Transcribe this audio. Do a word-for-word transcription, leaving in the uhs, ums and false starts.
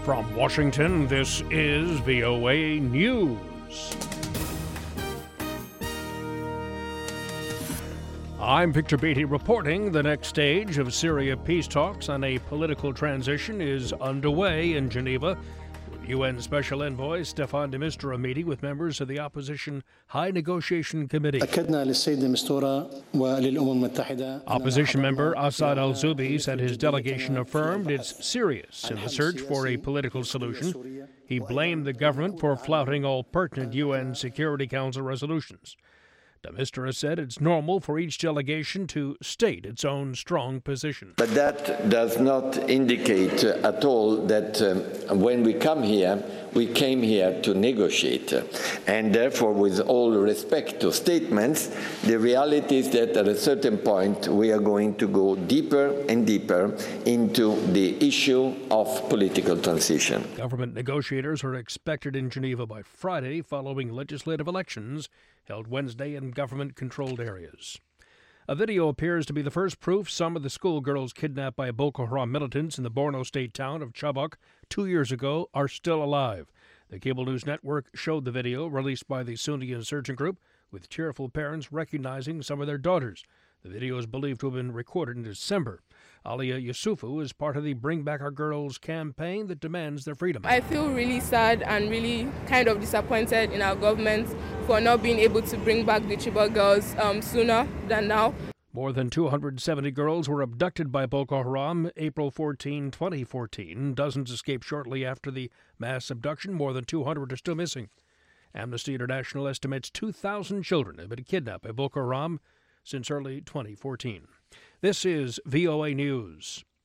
From Washington, this is V O A News. I'm Victor Beatty reporting the next stage of Syria peace talks on a political transition is underway in Geneva, with U N Special Envoy Staffan de Mistura meeting with members of the Opposition High Negotiation Committee. Opposition member Assad al-Zubi said his delegation affirmed it's serious in the search for a political solution. He blamed the government for flouting all pertinent U N Security Council resolutions. De Mistura said it's normal for each delegation to state its own strong position. But that does not indicate uh, at all that um, when we come here, we came here to negotiate. And therefore, with all respect to statements, the reality is that at a certain point, we are going to go deeper and deeper into the issue of political transition. Government negotiators are expected in Geneva by Friday following legislative elections held Wednesday in government-controlled areas. A video appears to be the first proof some of the schoolgirls kidnapped by Boko Haram militants in the Borno state town of Chibok two years ago are still alive. The cable news network showed the video released by the Sunni insurgent group, with tearful parents recognizing some of their daughters. The video is believed to have been recorded in December. Alia Yusufu is part of the Bring Back Our Girls campaign that demands their freedom. I feel really sad and really kind of disappointed in our government for not being able to bring back the Chibok girls um, sooner than now. More than two hundred seventy girls were abducted by Boko Haram April fourteenth, twenty fourteen. Dozens escaped shortly after the mass abduction. More than two hundred are still missing. Amnesty International estimates two thousand children have been kidnapped by Boko Haram since early twenty fourteen. This is V O A News.